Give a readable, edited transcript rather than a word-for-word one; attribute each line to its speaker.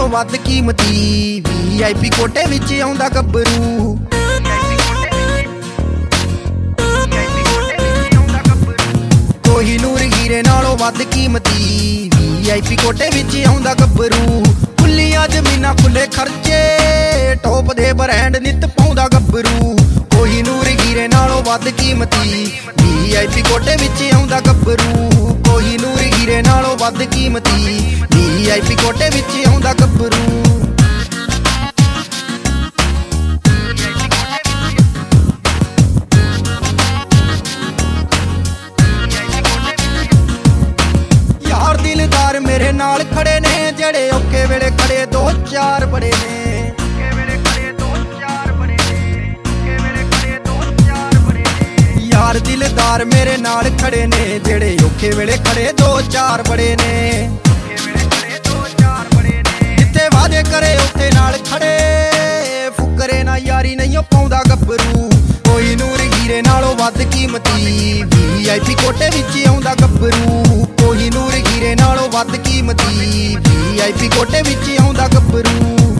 Speaker 1: ਨਾਲੋਂ ਵੱਧ ਕੀਮਤੀ VIP ਕੋਟੇ ਵਿੱਚ ਆਉਂਦਾ ਗੱਭਰੂ। ਕੋਹੀਨੂਰ ਹੀਰੇ ਨਾਲੋਂ ਵੱਧ ਕੀਮਤੀ VIP ਕੋਟੇ ਵਿੱਚ ਆਉਂਦਾ ਗੱਭਰੂ। ਖੁੱਲੀਆਂ ਜ਼ਮੀਨਾਂ ਖੁੱਲੇ ਖਰਚੇ ਟੋਪ ਦੇ ਬ੍ਰਾਂਡ ਨਿੱਤ ਪਾਉਂਦਾ ਗੱਭਰੂ। ਕੋਹੀਨੂਰ ਹੀਰੇ ਨਾਲੋਂ ਵੱਧ ਕੀਮਤੀ VIP ਕੋਟੇ ਵਿੱਚ ਆਉਂਦਾ ਗੱਭਰੂ। ਕੋਹੀਨੂਰ ਹੀਰੇ ਨਾਲੋਂ ਵੱਧ ਕੀਮਤੀ VIP ਕੋਟੇ ਵਿੱਚ ਆਉਂਦਾ ਗੱਭਰੂ। ਯਾਰ ਦਿਲਦਾਰ ਮੇਰੇ ਨਾਲ ਖੜੇ ਨੇ, ਜਿਹੜੇ ਔਖੇ ਵੇਲੇ ਖੜੇ ਦੋ ਚਾਰ ਬੜੇ ਨੇ। ਯਾਰ ਦਿਲਦਾਰ ਮੇਰੇ ਨਾਲ ਖੜੇ ਨੇ, ਜਿਹੜੇ ਔਖੇ ਵੇਲੇ ਖੜੇ ਦੋ ਚਾਰ ਬੜੇ ਨੇ। ਜਿੱਥੇ ਵਾਅਦੇ ਕਰੇ ਉੱਥੇ ਨਾਲ ਖੜੇ, ਫੁਕਰੇ ਨਾ ਯਾਰੀ ਨਹੀਂ ਪਾਉਂਦਾ ਗੱਭਰੂ। ਕੋਹੀਨੂਰ ਹੀਰੇ ਨਾਲੋਂ ਵੱਧ ਕੀਮਤੀ VIP ਕੋਟੇ ਵਿੱਚ ਆਉਂਦਾ ਗੱਭਰੂ। ਕੋਹੀਨੂਰ ਹੀਰੇ ਨਾਲੋਂ ਵੱਧ ਕੀਮਤੀ VIP ਕੋਟੇ ਵਿੱਚ ਆਉਂਦਾ ਗੱਭਰੂ।